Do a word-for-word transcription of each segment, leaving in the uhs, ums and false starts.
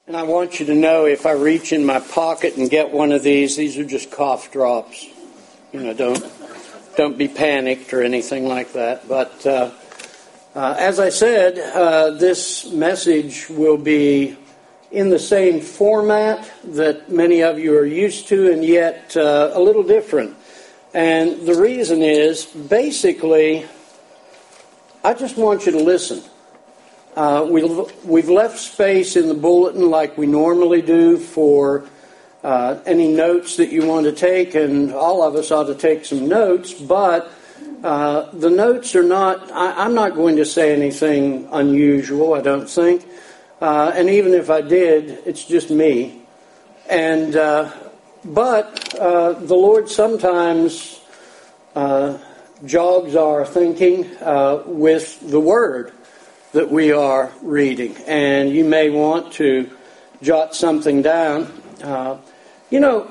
And I want you to know, if I reach in my pocket and get one of these, these are just cough drops. You know, don't don't be panicked or anything like that. But uh, uh, as I said, uh, this message will be in the same format that many of you are used to, and yet uh, a little different. And the reason is, basically, I just want you to listen. Uh, we've, we've left space in the bulletin like we normally do for uh, any notes that you want to take, and all of us ought to take some notes, but uh, the notes are not, I, I'm not going to say anything unusual, I don't think, uh, and even if I did, it's just me. And uh, but uh, the Lord sometimes uh, jogs our thinking uh, with the Word that we are reading, and you may want to jot something down. Uh, you know,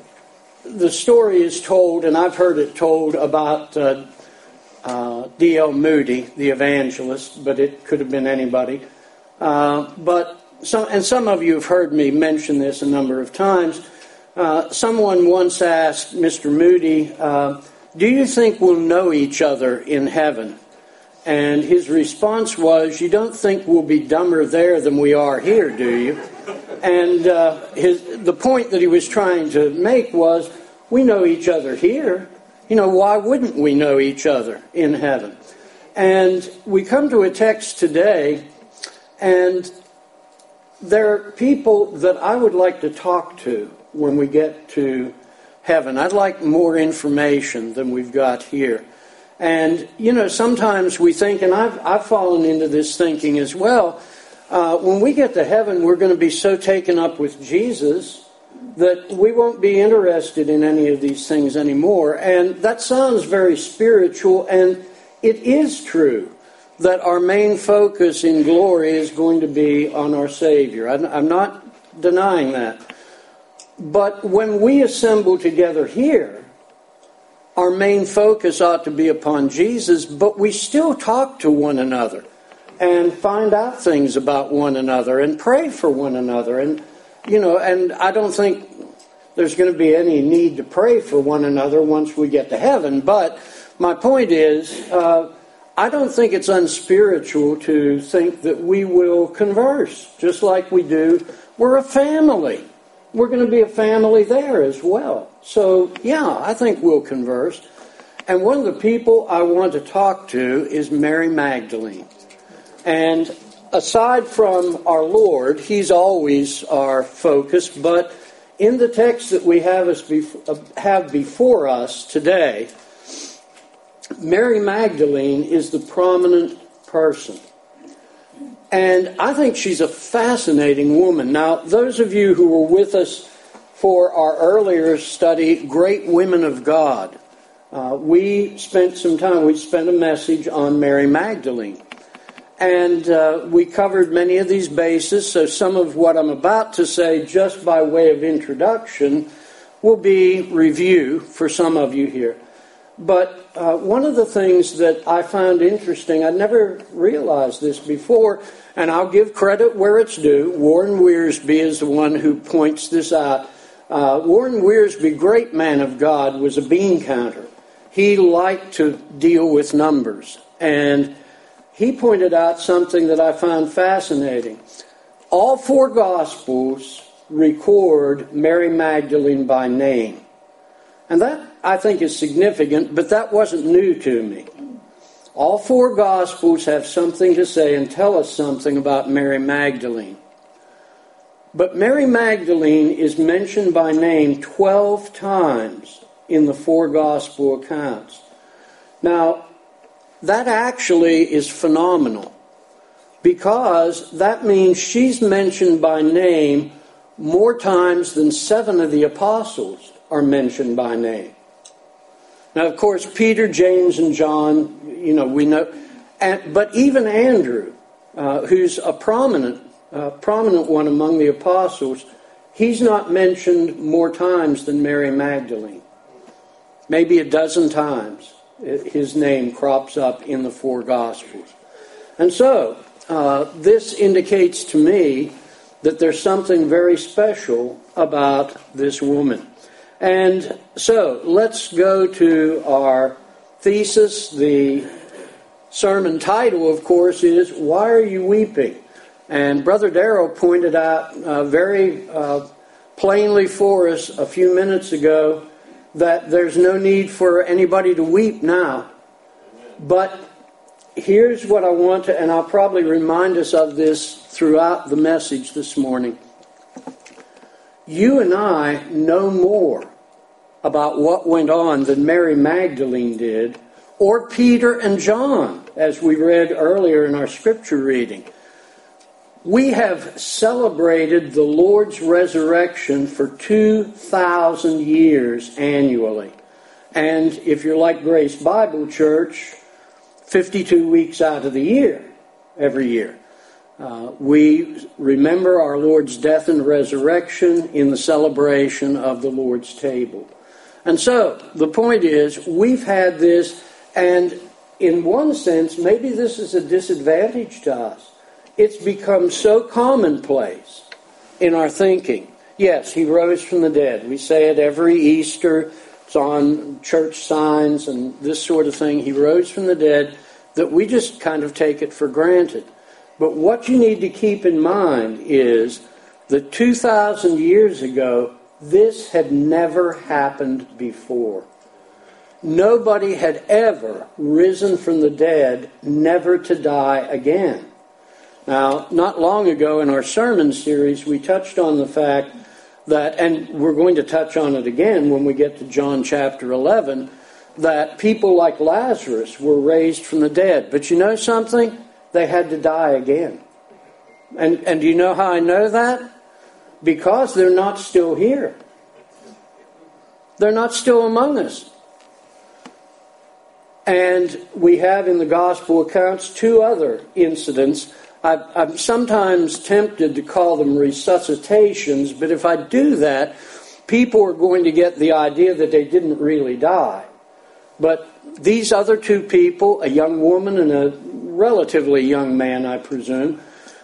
the story is told, and I've heard it told about uh, uh, D L Moody, the evangelist, but it could have been anybody. Uh, but some, and some of you have heard me mention this a number of times. Uh, someone once asked Mister Moody, uh, "Do you think we'll know each other in heaven?" And his response was, "You don't think we'll be dumber there than we are here, do you?" And uh, his, the point that he was trying to make was, we know each other here. You know, why wouldn't we know each other in heaven? And we come to a text today, and there are people that I would like to talk to when we get to heaven. I'd like more information than we've got here. And, you know, sometimes we think, and I've, I've fallen into this thinking as well, uh, when we get to heaven, we're going to be so taken up with Jesus that we won't be interested in any of these things anymore. And that sounds very spiritual, and it is true that our main focus in glory is going to be on our Savior. I'm not denying that. But when we assemble together here, our main focus ought to be upon Jesus, but we still talk to one another and find out things about one another and pray for one another. And, you know, and I don't think there's going to be any need to pray for one another once we get to heaven. But my point is, uh, I don't think it's unspiritual to think that we will converse just like we do. We're a family. We're going to be a family there as well. So, yeah, I think we'll converse. And one of the people I want to talk to is Mary Magdalene. And aside from our Lord, He's always our focus. But in the text that we have, us bef- have before us today, Mary Magdalene is the prominent person. And I think she's a fascinating woman. Now, those of you who were with us for our earlier study, Great Women of God, uh, we spent some time, we spent a message on Mary Magdalene. And uh, we covered many of these bases, so some of what I'm about to say, just by way of introduction, will be review for some of you here. But uh, one of the things that I found interesting, I'd never realized this before, and I'll give credit where it's due. Warren Wiersbe is the one who points this out. Uh, Warren Wiersbe, great man of God, was a bean counter. He liked to deal with numbers. And he pointed out something that I found fascinating. All four Gospels record Mary Magdalene by name. And that, I think, is significant, but that wasn't new to me. All four Gospels have something to say and tell us something about Mary Magdalene. But Mary Magdalene is mentioned by name twelve times in the four Gospel accounts. Now, that actually is phenomenal, because that means she's mentioned by name more times than seven of the apostles are mentioned by name. Now, of course, Peter, James, and John, you know, we know. And, but even Andrew, uh, who's a prominent, uh, prominent one among the apostles, he's not mentioned more times than Mary Magdalene. Maybe a dozen times his name crops up in the four Gospels. And so, uh, this indicates to me that there's something very special about this woman. And so let's go to our thesis. The sermon title, of course, is Why Are You Weeping? And Brother Darrell pointed out uh, very uh, plainly for us a few minutes ago that there's no need for anybody to weep now. But here's what I want to, and I'll probably remind us of this throughout the message this morning. You and I know more about what went on than Mary Magdalene did, or Peter and John, as we read earlier in our scripture reading. We have celebrated the Lord's resurrection for two thousand years annually. And if you're like Grace Bible Church, fifty-two weeks out of the year, every year. Uh, we remember our Lord's death and resurrection in the celebration of the Lord's table. And so, the point is, we've had this, and in one sense, maybe this is a disadvantage to us. It's become so commonplace in our thinking. Yes, he rose from the dead. We say it every Easter. It's on church signs and this sort of thing. He rose from the dead, that we just kind of take it for granted. But what you need to keep in mind is that two thousand years ago, this had never happened before. Nobody had ever risen from the dead, never to die again. Now, not long ago in our sermon series, we touched on the fact that, and we're going to touch on it again when we get to John chapter eleven, that people like Lazarus were raised from the dead. But you know something? They had to die again. And, and do you know how I know that? Because they're not still here. They're not still among us. And we have in the gospel accounts two other incidents. I, I'm sometimes tempted to call them resuscitations, but if I do that, people are going to get the idea that they didn't really die. But these other two people, a young woman and a relatively young man, I presume,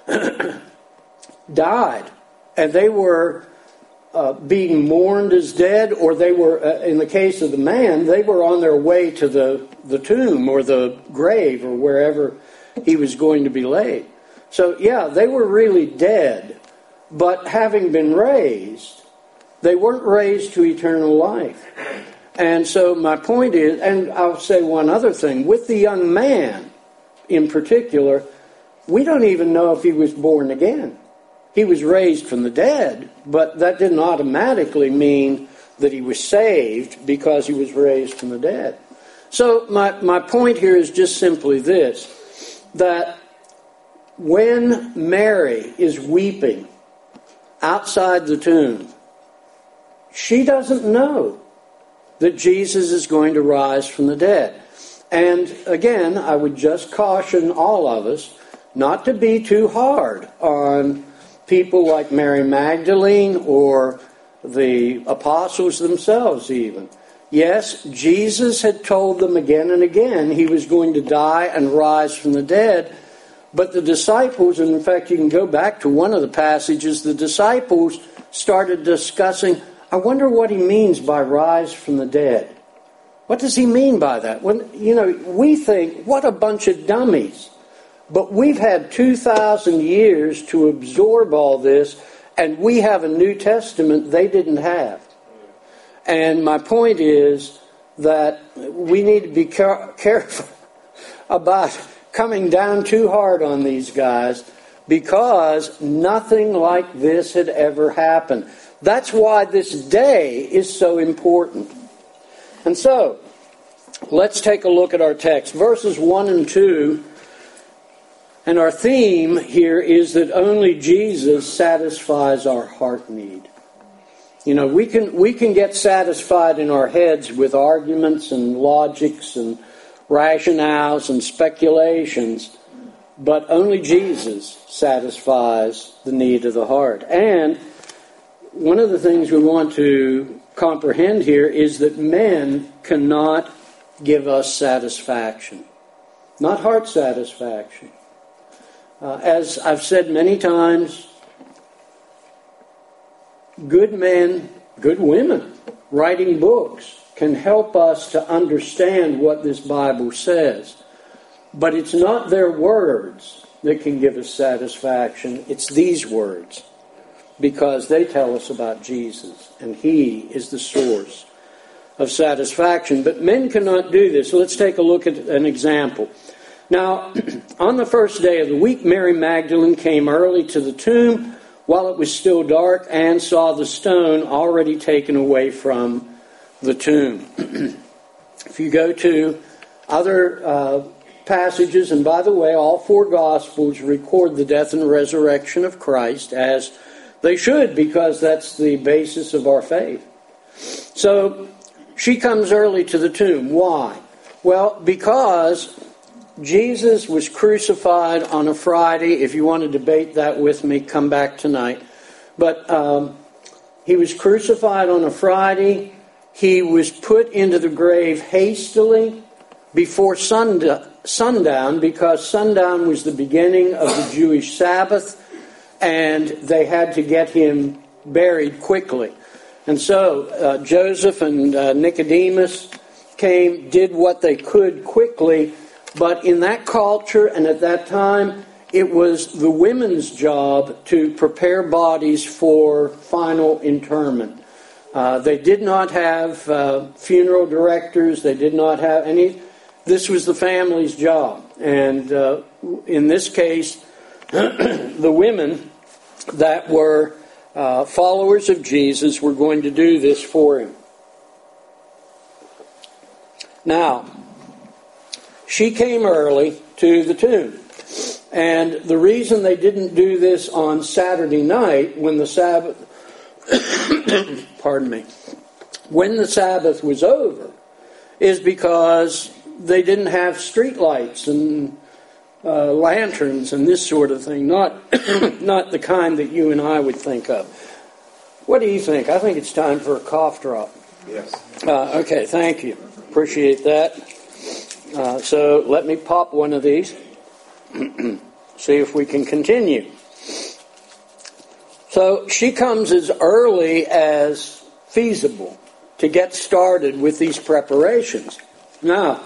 died. And they were uh, being mourned as dead, or they were, uh, in the case of the man, they were on their way to the, the tomb or the grave or wherever he was going to be laid. So, yeah, they were really dead, but having been raised, they weren't raised to eternal life. And so my point is, and I'll say one other thing, with the young man in particular, we don't even know if he was born again. He was raised from the dead, but that didn't automatically mean that he was saved because he was raised from the dead. So my, my point here is just simply this, that when Mary is weeping outside the tomb, she doesn't know that Jesus is going to rise from the dead. And again, I would just caution all of us not to be too hard on people like Mary Magdalene or the apostles themselves even. Yes, Jesus had told them again and again he was going to die and rise from the dead. But the disciples, and in fact you can go back to one of the passages, the disciples started discussing, I wonder what he means by rise from the dead. What does he mean by that? When, you know, we think, what a bunch of dummies. But we've had two thousand years to absorb all this, and we have a New Testament they didn't have. And my point is that we need to be car- careful about coming down too hard on these guys, because nothing like this had ever happened. That's why this day is so important. And so, let's take a look at our text. Verses one and two, and our theme here is that only Jesus satisfies our heart need. You know, we can we can get satisfied in our heads with arguments and logics and rationales and speculations, but only Jesus satisfies the need of the heart. And one of the things we want to comprehend here is that men cannot give us satisfaction, not heart satisfaction. Uh, as I've said many times, good men, good women, writing books can help us to understand what this Bible says. But it's not their words that can give us satisfaction. It's these words, because they tell us about Jesus, and He is the source of satisfaction. But men cannot do this. So let's take a look at an example. Now, on the first day of the week, Mary Magdalene came early to the tomb while it was still dark and saw the stone already taken away from the tomb. If you go to other uh, passages, and by the way, all four Gospels record the death and resurrection of Christ, as they should, because that's the basis of our faith. So, she comes early to the tomb. Why? Well, because Jesus was crucified on a Friday. If you want to debate that with me, come back tonight. But um, He was crucified on a Friday. He was put into the grave hastily before sundown, sundown because sundown was the beginning of the Jewish Sabbath, and they had to get Him buried quickly. And so uh, Joseph and uh, Nicodemus came, did what they could quickly, but in that culture and at that time, it was the women's job to prepare bodies for final interment. Uh, they did not have uh, funeral directors. They did not have any. This was the family's job. And uh, in this case, the women that were uh, followers of Jesus were going to do this for Him. Now, she came early to the tomb. And the reason they didn't do this on Saturday night when the Sabbath, pardon me, when the Sabbath was over, is because they didn't have street lights and uh, lanterns and this sort of thing. Not, not the kind that you and I would think of. What do you think? I think it's time for a cough drop. Yes. Uh, okay, thank you. Appreciate that. Uh, so let me pop one of these. See if we can continue. So she comes as early as feasible to get started with these preparations. Now,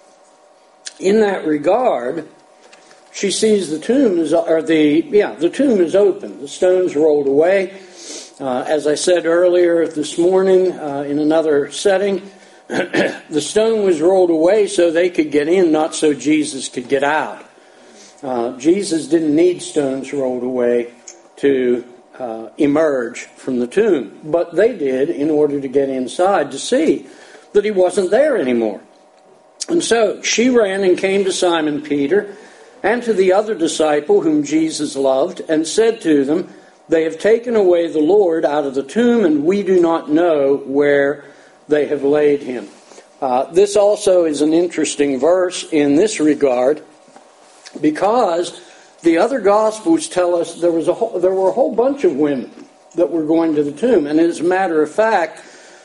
in that regard, she sees the tomb is, or the yeah, the tomb is open. The stone's rolled away. Uh, as I said earlier this morning uh, in another setting, the stone was rolled away so they could get in, not so Jesus could get out. Uh, Jesus didn't need stones rolled away to uh, emerge from the tomb, but they did in order to get inside to see that He wasn't there anymore. And so she ran and came to Simon Peter and to the other disciple whom Jesus loved and said to them, "They have taken away the Lord out of the tomb, and we do not know where they have laid Him." Uh, this also is an interesting verse in this regard, because the other Gospels tell us there was a whole, there were a whole bunch of women that were going to the tomb. And as a matter of fact,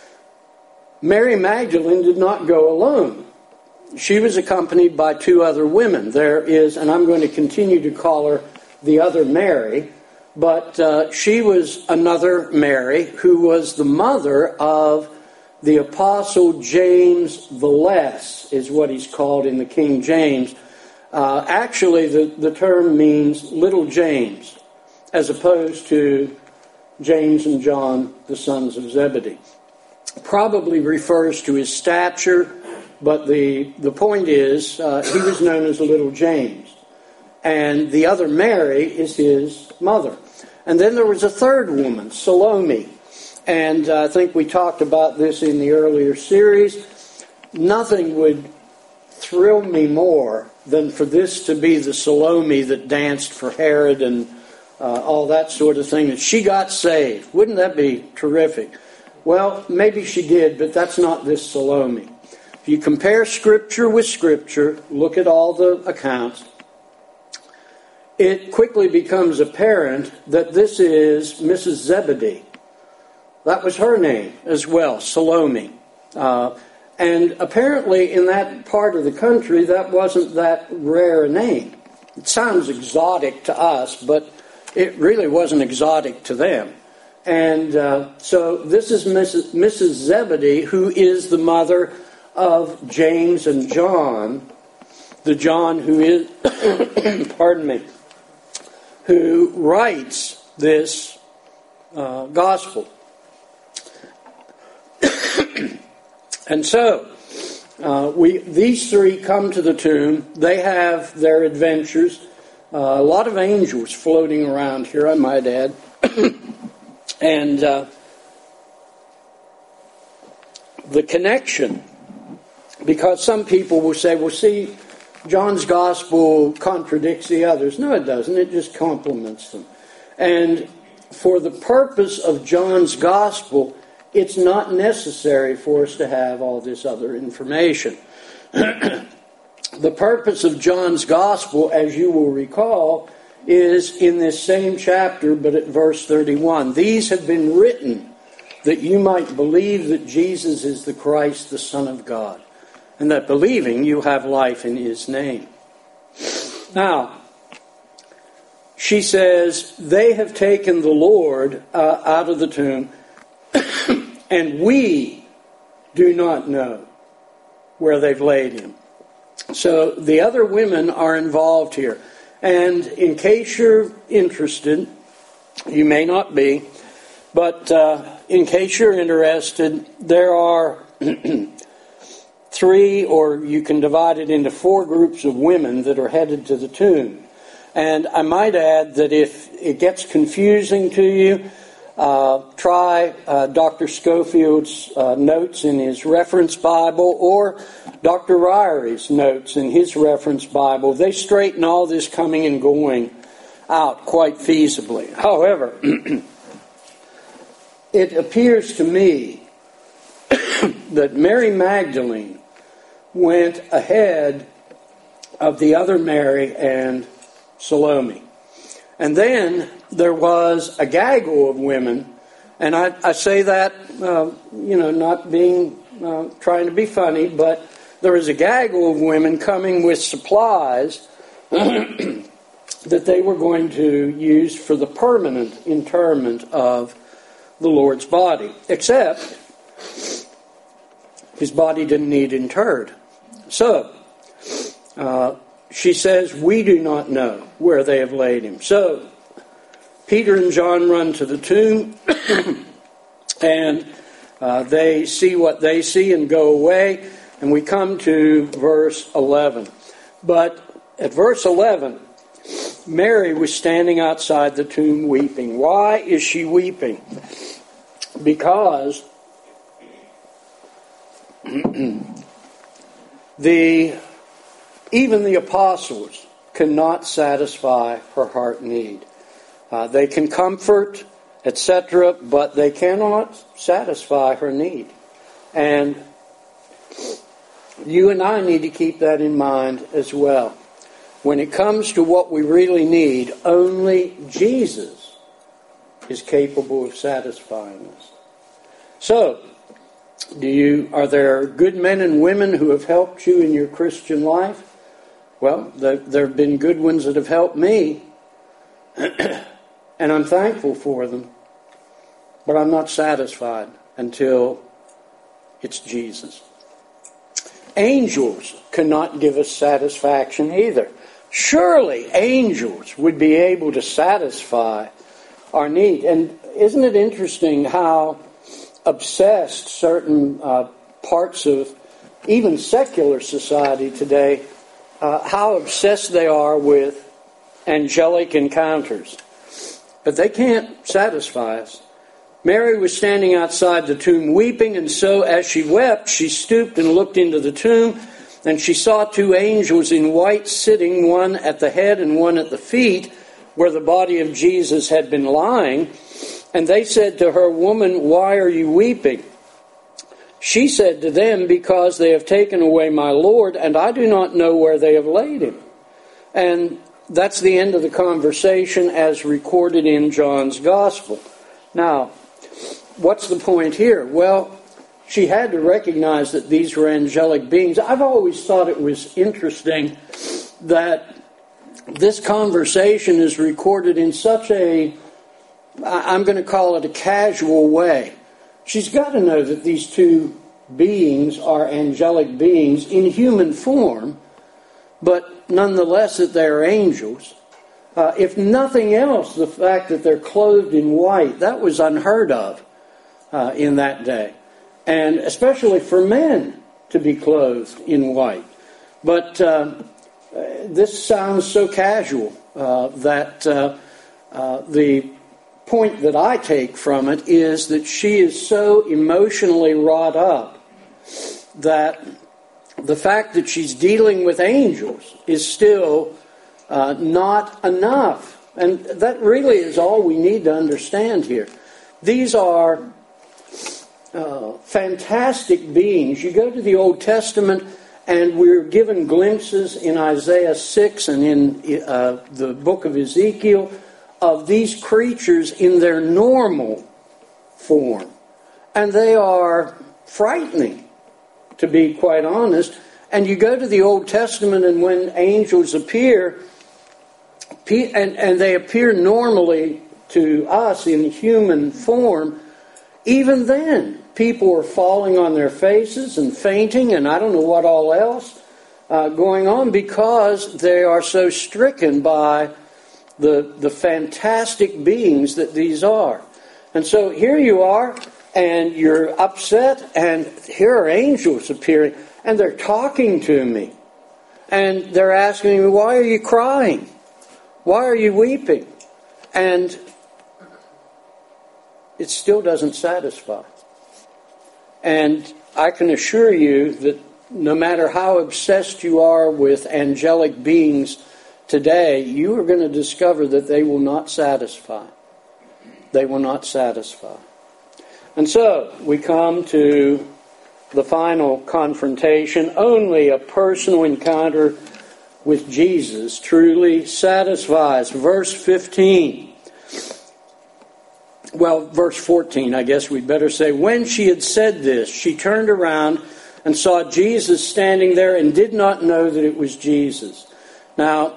Mary Magdalene did not go alone. She was accompanied by two other women. There is, and I'm going to continue to call her the other Mary, but uh, she was another Mary who was the mother of the Apostle James the Less, is what he's called in the King James. Uh, actually, the, the term means little James, as opposed to James and John, the sons of Zebedee. Probably refers to his stature, but the, the point is uh, he was known as little James. And the other Mary is his mother. And then there was a third woman, Salome. And uh, I think we talked about this in the earlier series. Nothing would thrill me more than for this to be the Salome that danced for Herod and uh, all that sort of thing, that she got saved. Wouldn't that be terrific? Well, maybe she did, but that's not this Salome. If you compare Scripture with Scripture, look at all the accounts, it quickly becomes apparent that this is Missus Zebedee. That was her name as well, Salome. Uh, and apparently in that part of the country, that wasn't that rare a name. It sounds exotic to us, but it really wasn't exotic to them. And uh, so this is Missus Missus Zebedee, who is the mother of James and John, the John who is, pardon me, who writes this uh, gospel. And so, uh, we these three come to the tomb. They have their adventures. Uh, a lot of angels floating around here, I might add. And uh, the connection, because some people will say, well, see, John's gospel contradicts the others. No, it doesn't. It just complements them. And for the purpose of John's gospel, it's not necessary for us to have all this other information. The purpose of John's gospel, as you will recall, is in this same chapter, but at verse thirty-one. These have been written that you might believe that Jesus is the Christ, the Son of God, and that believing you have life in his name. Now, she says, they have taken the Lord uh, out of the tomb, and we do not know where they've laid him. So the other women are involved here. And in case you're interested, you may not be, but uh, in case you're interested, there are three, or you can divide it into four groups of women that are headed to the tomb. And I might add that if it gets confusing to you, uh, try uh, Doctor Schofield's uh, notes in his reference Bible, or Doctor Ryrie's notes in his reference Bible. They straighten all this coming and going out quite feasibly. However, it appears to me that Mary Magdalene went ahead of the other Mary and Salome. And then there was a gaggle of women, and I, I say that, uh, you know, not being, uh, trying to be funny, but there was a gaggle of women coming with supplies that they were going to use for the permanent interment of the Lord's body. Except, his body didn't need interred. So, uh, she says, we do not know where they have laid him. So, Peter and John run to the tomb, and uh, they see what they see and go away. And we come to verse eleven. But at verse eleven, Mary was standing outside the tomb weeping. Why is she weeping? Because the even the apostles cannot satisfy her heart need. Uh, they can comfort, et cetera, but they cannot satisfy her need. And you and I need to keep that in mind as well. When it comes to what we really need, only Jesus is capable of satisfying us. So, do you? Are there good men and women who have helped you in your Christian life? Well, there, there have been good ones that have helped me, and I'm thankful for them. But I'm not satisfied until it's Jesus. Angels cannot give us satisfaction either. Surely angels would be able to satisfy our need. And isn't it interesting how obsessed certain uh, parts of even secular society today, uh, how obsessed they are with angelic encounters. But they can't satisfy us. Mary was standing outside the tomb weeping, and so as she wept, she stooped and looked into the tomb, and she saw two angels in white sitting, one at the head and one at the feet, where the body of Jesus had been lying. And they said to her, "Woman, why are you weeping?" She said to them, "Because they have taken away my Lord, and I do not know where they have laid him." And that's the end of the conversation as recorded in John's Gospel. Now, what's the point here? Well, she had to recognize that these were angelic beings. I've always thought it was interesting that this conversation is recorded in such a I'm going to call it a casual way. She's got to know that these two beings are angelic beings in human form, but nonetheless that they're angels. Uh, if nothing else, the fact that they're clothed in white, that was unheard of uh, in that day. And especially for men to be clothed in white. But uh, this sounds so casual uh, that uh, uh, the point that I take from it is that she is so emotionally wrought up that the fact that she's dealing with angels is still uh, not enough. And that really is all we need to understand here. These are uh, fantastic beings. You go to the Old Testament and we're given glimpses in Isaiah six and in uh, the book of Ezekiel of these creatures in their normal form. And they are frightening, to be quite honest. And you go to the Old Testament, and when angels appear, and, and they appear normally to us in human form, even then, people are falling on their faces and fainting, and I don't know what all else uh, going on, because they are so stricken by the the fantastic beings that these are. And so here you are, and you're upset, and here are angels appearing, and they're talking to me. And they're asking me, why are you crying? Why are you weeping? And it still doesn't satisfy. And I can assure you that no matter how obsessed you are with angelic beings today, you are going to discover that they will not satisfy. They will not satisfy. And so, we come to the final confrontation. Only a personal encounter with Jesus truly satisfies. Verse fifteen. Well, verse fourteen, I guess we'd better say. When she had said this, she turned around and saw Jesus standing there and did not know that it was Jesus. Now,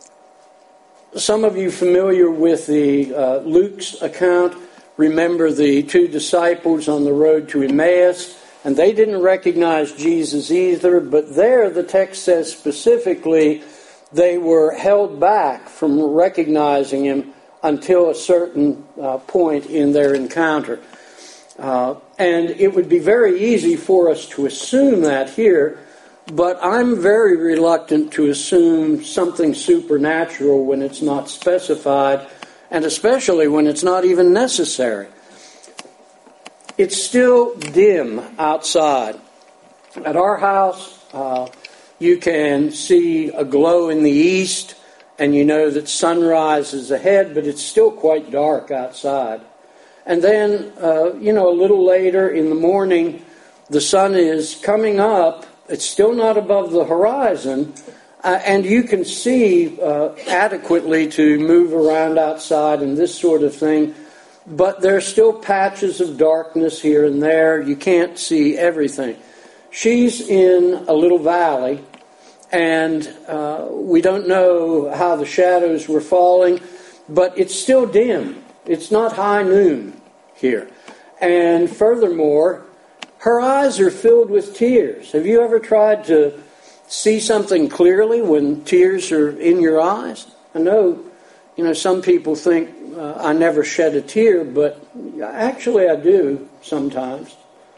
some of you familiar with the uh, Luke's account remember the two disciples on the road to Emmaus, and they didn't recognize Jesus either, but there the text says specifically they were held back from recognizing him until a certain uh, point in their encounter. Uh, and it would be very easy for us to assume that here, but I'm very reluctant to assume something supernatural when it's not specified, and especially when it's not even necessary. It's still dim outside. At our house, uh, you can see a glow in the east, and you know that sunrise is ahead, but it's still quite dark outside. And then, uh, you know, a little later in the morning, the sun is coming up. It's still not above the horizon, uh, and you can see uh, adequately to move around outside and this sort of thing. But there are still patches of darkness here and there. You can't see everything. She's in a little valley, and uh, we don't know how the shadows were falling, but it's still dim. It's not high noon here. And furthermore, her eyes are filled with tears. Have you ever tried to see something clearly when tears are in your eyes? I know, you know, some people think uh, I never shed a tear, but actually I do sometimes.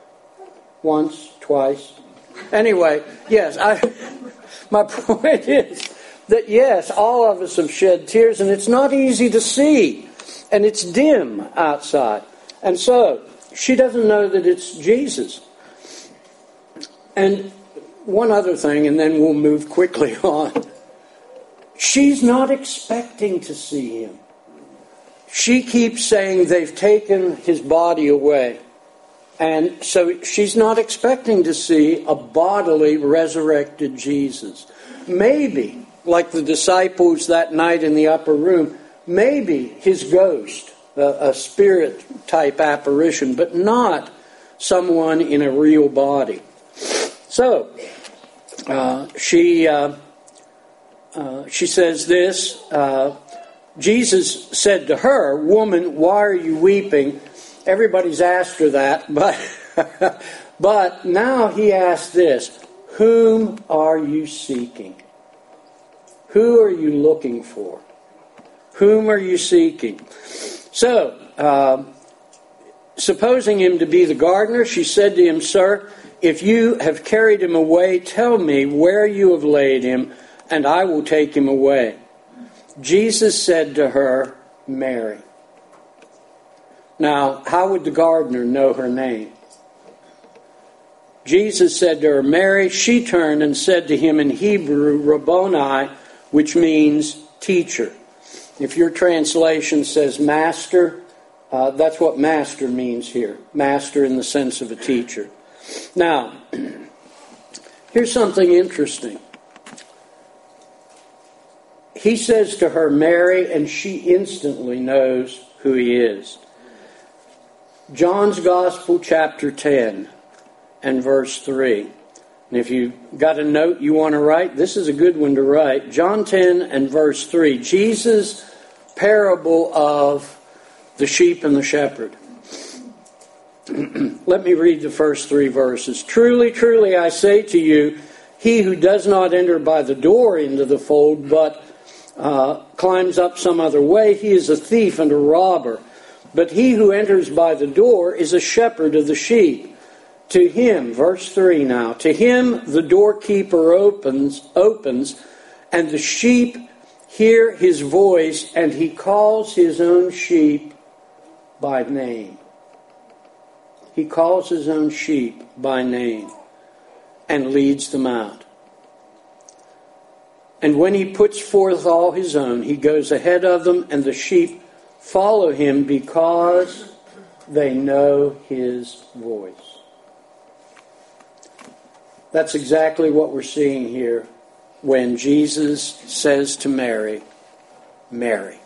Once, twice. Anyway, yes, I... My point is that, yes, all of us have shed tears, and it's not easy to see, and it's dim outside. And so, she doesn't know that it's Jesus. And one other thing, and then we'll move quickly on. She's not expecting to see him. She keeps saying they've taken his body away. And so she's not expecting to see a bodily resurrected Jesus. Maybe, like the disciples that night in the upper room, maybe his ghost, a, a spirit-type apparition, but not someone in a real body. So, uh, she uh, uh, she says this, uh, Jesus said to her, "Woman, why are you weeping?" Everybody's asked her that, but but now he asked this, "Whom are you seeking? Who are you looking for? Whom are you seeking?" So, uh, supposing him to be the gardener, she said to him, "Sir, if you have carried him away, tell me where you have laid him, and I will take him away." Jesus said to her, "Mary." Now, how would the gardener know her name? Jesus said to her, "Mary." She turned and said to him in Hebrew, "Rabboni," which means teacher. If your translation says master, uh, that's what master means here. Master in the sense of a teacher. Now, here's something interesting. He says to her, "Mary," and she instantly knows who he is. John's Gospel, chapter ten, and verse three. And if you got a note you want to write, this is a good one to write. John ten and verse three. Jesus' parable of the sheep and the shepherd. Let me read the first three verses. "Truly, truly, I say to you, he who does not enter by the door into the fold, but uh, climbs up some other way, he is a thief and a robber. But he who enters by the door is a shepherd of the sheep. To him," verse three now, "to him the doorkeeper opens, opens, and the sheep hear his voice, and he calls his own sheep by name." He calls his own sheep by name and leads them out. "And when he puts forth all his own, he goes ahead of them, and the sheep follow him because they know his voice." That's exactly what we're seeing here when Jesus says to Mary, "Mary."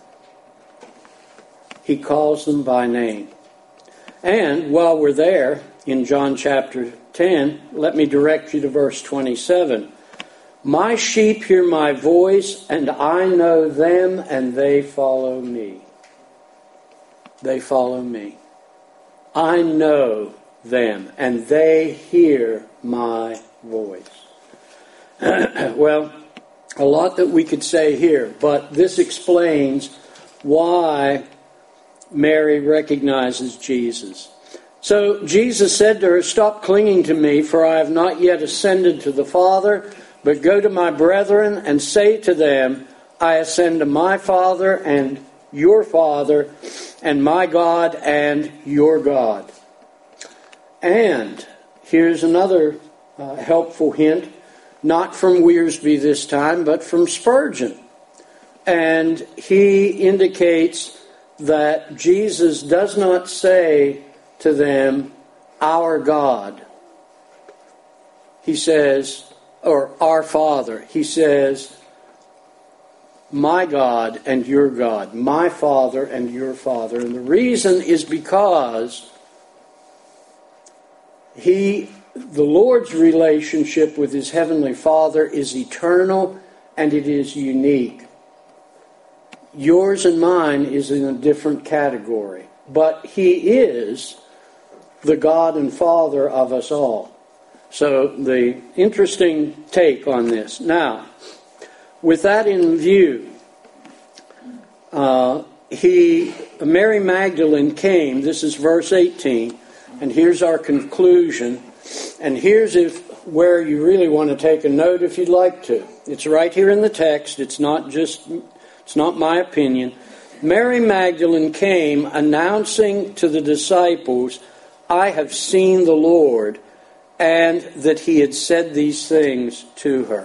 He calls them by name. And while we're there, in John chapter ten, let me direct you to verse twenty-seven. "My sheep hear my voice, and I know them, and they follow me." They follow me. I know them, and they hear my voice. Well, a lot that we could say here, but this explains why Mary recognizes Jesus. So Jesus said to her, "Stop clinging to me, for I have not yet ascended to the Father, but go to my brethren and say to them, I ascend to my Father and your Father, and my God and your God." And here's another uh, helpful hint, not from Wiersbe this time, but from Spurgeon. And he indicates that Jesus does not say to them, "Our God." He says, or "Our Father." He says, "My God and your God, my Father and your Father." And the reason is because he, the Lord's relationship with his heavenly Father is eternal and it is unique. Yours and mine is in a different category, but he is the God and Father of us all. So the interesting take on this. Now, with that in view, uh, he, Mary Magdalene came, this is verse eighteen, and here's our conclusion, and here's if where you really want to take a note if you'd like to. It's right here in the text, it's not just, it's not my opinion. Mary Magdalene came announcing to the disciples, "I have seen the Lord," and that he had said these things to her.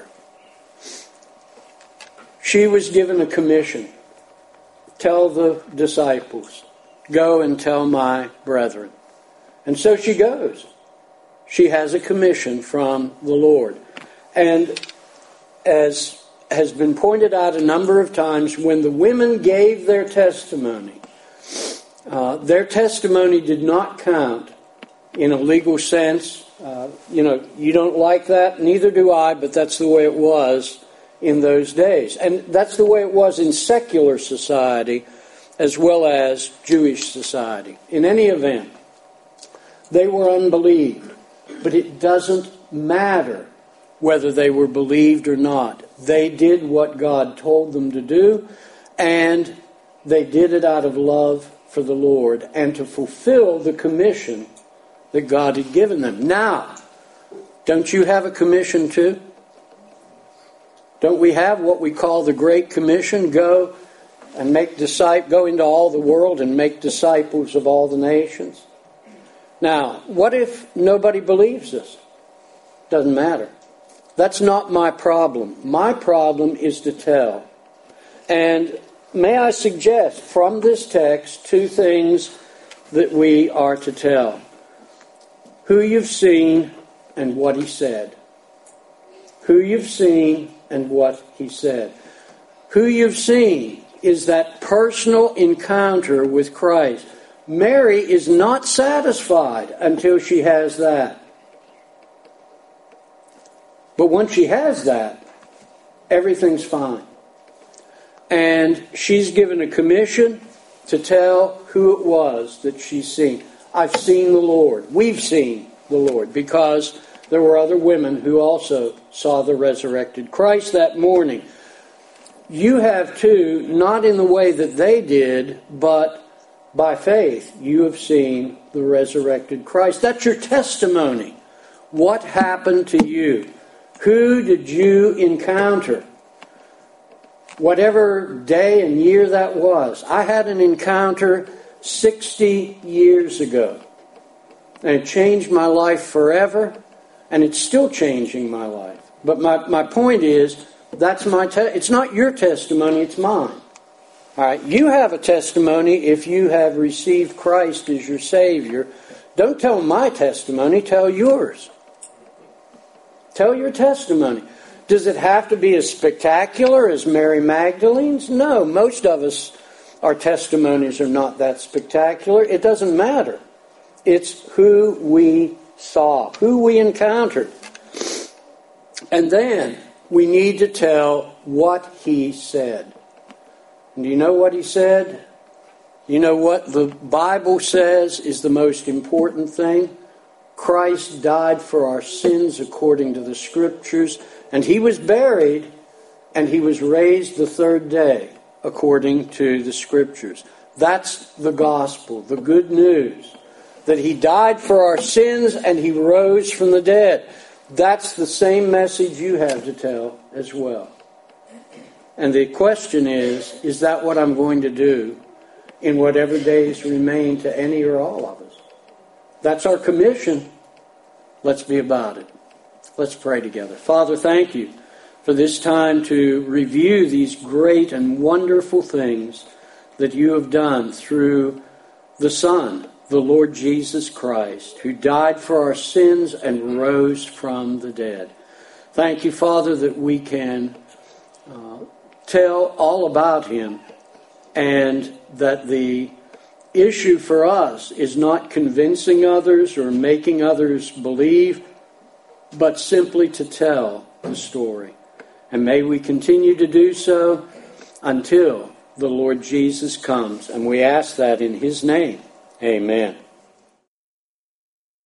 She was given a commission. Tell the disciples, "Go and tell my brethren." And so she goes. She has a commission from the Lord. And as has been pointed out a number of times, when the women gave their testimony, uh, their testimony did not count in a legal sense. Uh, you know, you don't like that, neither do I, but that's the way it was in those days. And that's the way it was in secular society as well as Jewish society. In any event, they were unbelieved. But it doesn't matter whether they were believed or not. They did what God told them to do, and they did it out of love for the Lord and to fulfill the commission that God had given them. Now, don't you have a commission too? Don't we have what we call the Great Commission? Go and make disciples, go into all the world and make disciples of all the nations. Now, what if nobody believes us? Doesn't matter. That's not my problem. My problem is to tell. And may I suggest from this text two things that we are to tell. Who you've seen and what he said. Who you've seen and what he said. Who you've seen is that personal encounter with Christ. Mary is not satisfied until she has that. But once she has that, everything's fine. And she's given a commission to tell who it was that she's seen. I've seen the Lord. We've seen the Lord because there were other women who also saw the resurrected Christ that morning. You have too, not in the way that they did, but by faith, you have seen the resurrected Christ. That's your testimony. What happened to you? Who did you encounter? Whatever day and year that was. I had an encounter sixty years ago. And it changed my life forever. And it's still changing my life. But my, my point is, that's my te- it's not your testimony, it's mine. All right, you have a testimony if you have received Christ as your Savior. Don't tell my testimony, tell yours. Tell your testimony. Does it have to be as spectacular as Mary Magdalene's? No, most of us, our testimonies are not that spectacular. It doesn't matter. It's who we saw, who we encountered. And then we need to tell what he said. And do you know what he said? You know what the Bible says is the most important thing? Christ died for our sins according to the Scriptures, and he was buried, and he was raised the third day according to the Scriptures. That's the gospel, the good news, that he died for our sins and he rose from the dead. That's the same message you have to tell as well. And the question is, is that what I'm going to do in whatever days remain to any or all of us? That's our commission. Let's be about it. Let's pray together. Father, thank you for this time to review these great and wonderful things that you have done through the Son, the Lord Jesus Christ, who died for our sins and rose from the dead. Thank you, Father, that we can uh, tell all about him, and that the issue for us is not convincing others or making others believe, but simply to tell the story. And may we continue to do so until the Lord Jesus comes. And we ask that in his name. Amen.